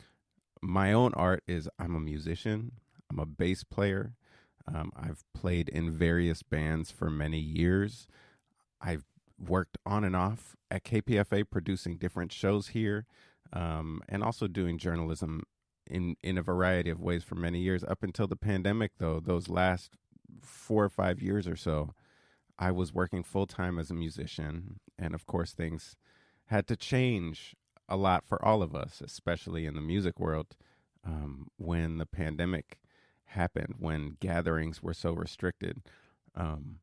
My own art is I'm a musician. I'm a bass player. Um, I've played in various bands for many years. I've worked on and off at K P F A producing different shows here, um, and also doing journalism in, in a variety of ways for many years. Up until the pandemic, though, those last four or five years or so, I was working full-time as a musician. And of course, things had to change a lot for all of us, especially in the music world, um, when the pandemic happened, when gatherings were so restricted. Um,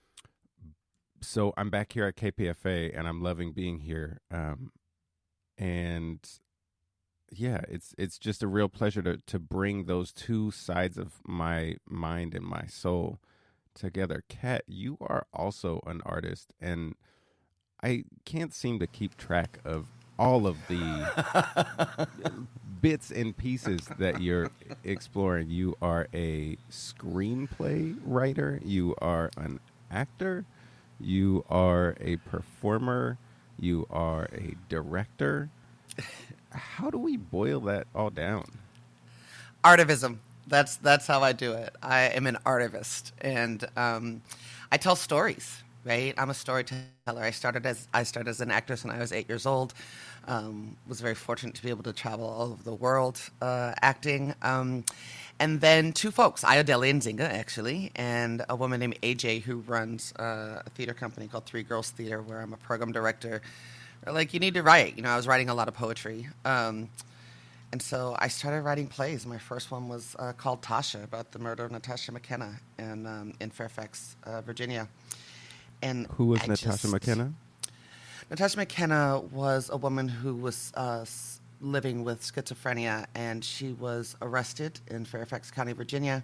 so I'm back here at K P F A, and I'm loving being here. Um, and yeah, it's it's just a real pleasure to, to bring those two sides of my mind and my soul together. Kat, you are also an artist, and I can't seem to keep track of all of the bits and pieces that you're exploring. You are a screenplay writer. You are an actor. You are a performer. You are a director. How do we boil that all down? Artivism. That's that's how I do it. I am an artivist, and um, I tell stories. Right, I'm a storyteller. I started as I started as an actress when I was eight years old. Um, was very fortunate to be able to travel all over the world uh, acting. Um, and then two folks, Ayodele Nzinga, actually, and a woman named A J who runs uh, a theater company called Three Girls Theater, where I'm a program director. Like, you need to write. You know, I was writing a lot of poetry. Um, and so I started writing plays. My first one was uh, called Tasha, about the murder of Natasha McKenna in um, in Fairfax, uh, Virginia. And who was I Natasha just, McKenna? Natasha McKenna was a woman who was uh, living with schizophrenia, and she was arrested in Fairfax County, Virginia,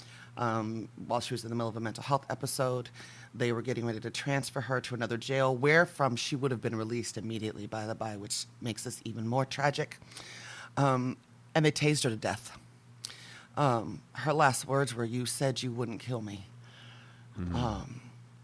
um, while she was in the middle of a mental health episode. They were getting ready to transfer her to another jail, wherefrom she would have been released immediately, by the by, which makes this even more tragic. Um, and they tased her to death. Um, her last words were, "You said you wouldn't kill me." Mm-hmm. Um,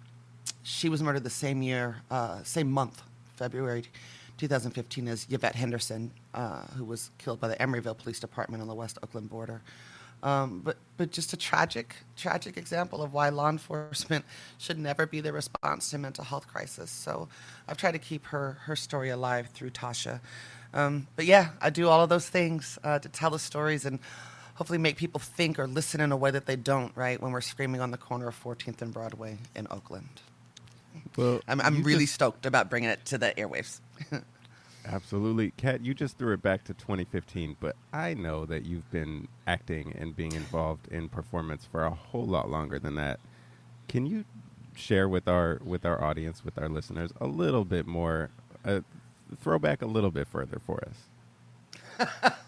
she was murdered the same year, uh, same month, February two thousand fifteen, as Yvette Henderson, uh, who was killed by the Emeryville Police Department on the West Oakland border. Um, but, but just a tragic, tragic example of why law enforcement should never be the response to mental health crisis. So I've tried to keep her, her story alive through Tasha. Um, but yeah, I do all of those things uh, to tell the stories and hopefully make people think or listen in a way that they don't, right, when we're screaming on the corner of fourteenth and Broadway in Oakland. Well, I'm, I'm really just, stoked about bringing it to the airwaves. Absolutely. Kat, you just threw it back to twenty fifteen, but I know that you've been acting and being involved in performance for a whole lot longer than that. Can you share with our with our audience, with our listeners, a little bit more, uh, throw back a little bit further for us?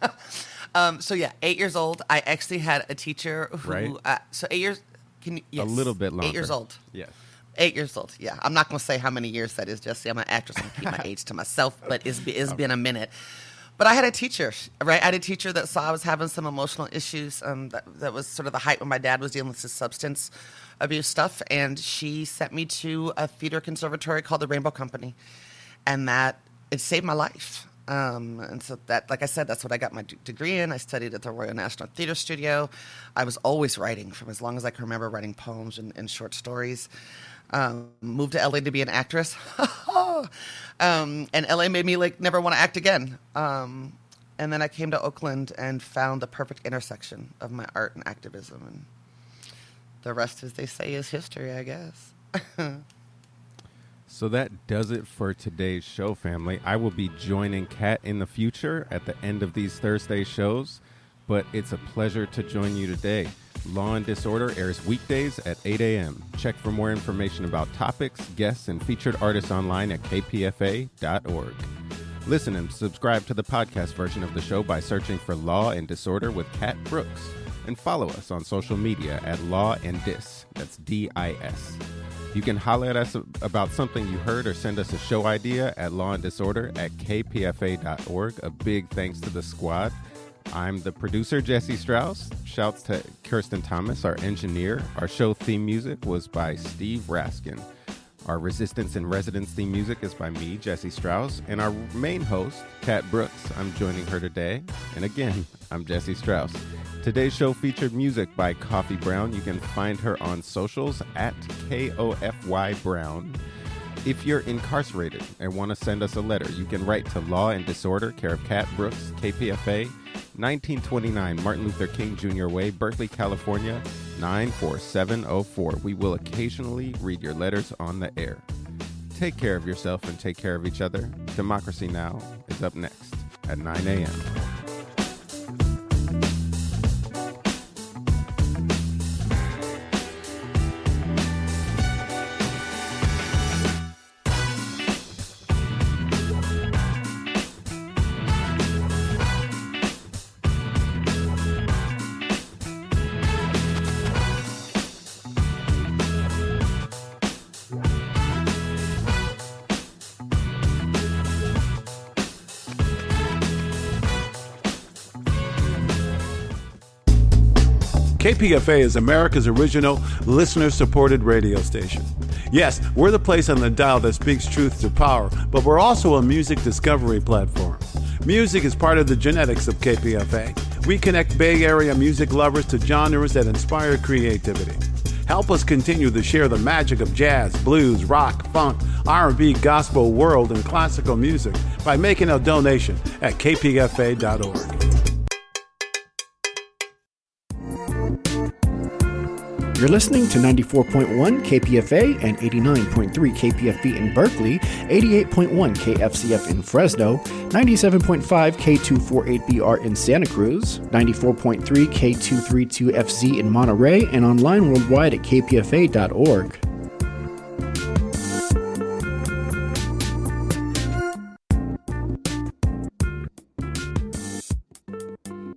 um, so yeah, eight years old. I actually had a teacher who, right? uh, so eight years, can you, yes, a little bit longer. Eight years old. Yes. Eight years old, yeah. I'm not going to say how many years that is, Jesse. I'm an actress. I'm going to keep my age to myself, but it's, it's been a minute. But I had a teacher, right? I had a teacher that saw I was having some emotional issues. Um, that, that was sort of the height when my dad was dealing with his substance abuse stuff. And she sent me to a theater conservatory called the Rainbow Company. And that, it saved my life. Um, and so that, like I said, that's what I got my d- degree in. I studied at the Royal National Theatre Studio. I was always writing from as long as I can remember, writing poems and, and short stories. Um, moved to L A to be an actress. um, and L A made me like never want to act again. Um, and then I came to Oakland and found the perfect intersection of my art and activism. And the rest, as they say, is history, I guess. So that does it for today's show, family. I will be joining Kat in the future at the end of these Thursday shows, but it's a pleasure to join you today. Law and Disorder airs weekdays at eight a.m. Check for more information about topics, guests, and featured artists online at k p f a dot org. Listen and subscribe to the podcast version of the show by searching for Law and Disorder with Kat Brooks. And follow us on social media at Law and Dis. That's D I S. You can holler at us about something you heard or send us a show idea at Law and Disorder at k p f a dot org. A big thanks to the squad. I'm the producer, Jesse Strauss. Shouts to Kirsten Thomas, our engineer. Our show theme music was by Steve Raskin. Our Resistance in Residence theme music is by me, Jesse Strauss. And our main host, Kat Brooks. I'm joining her today. And again, I'm Jesse Strauss. Today's show featured music by Coffee Brown. You can find her on socials at K O F Y Brown. If you're incarcerated and want to send us a letter, you can write to Law and Disorder, care of Kat Brooks, K P F A, nineteen twenty-nine Martin Luther King Junior Way, Berkeley, California, nine four seven oh four. We will occasionally read your letters on the air. Take care of yourself and take care of each other. Democracy Now! Is up next at nine a.m. K P F A is America's original listener-supported radio station. Yes, we're the place on the dial that speaks truth to power, but we're also a music discovery platform. Music is part of the genetics of K P F A. We connect Bay Area music lovers to genres that inspire creativity. Help us continue to share the magic of jazz, blues, rock, funk, R and B, gospel, world, and classical music by making a donation at k p f a dot org. You're listening to ninety-four point one K P F A and eighty-nine point three K P F B in Berkeley, eighty-eight point one K F C F in Fresno, ninety-seven point five K two forty-eight B R in Santa Cruz, ninety-four point three K two thirty-two F Z in Monterey, and online worldwide at K P F A dot org.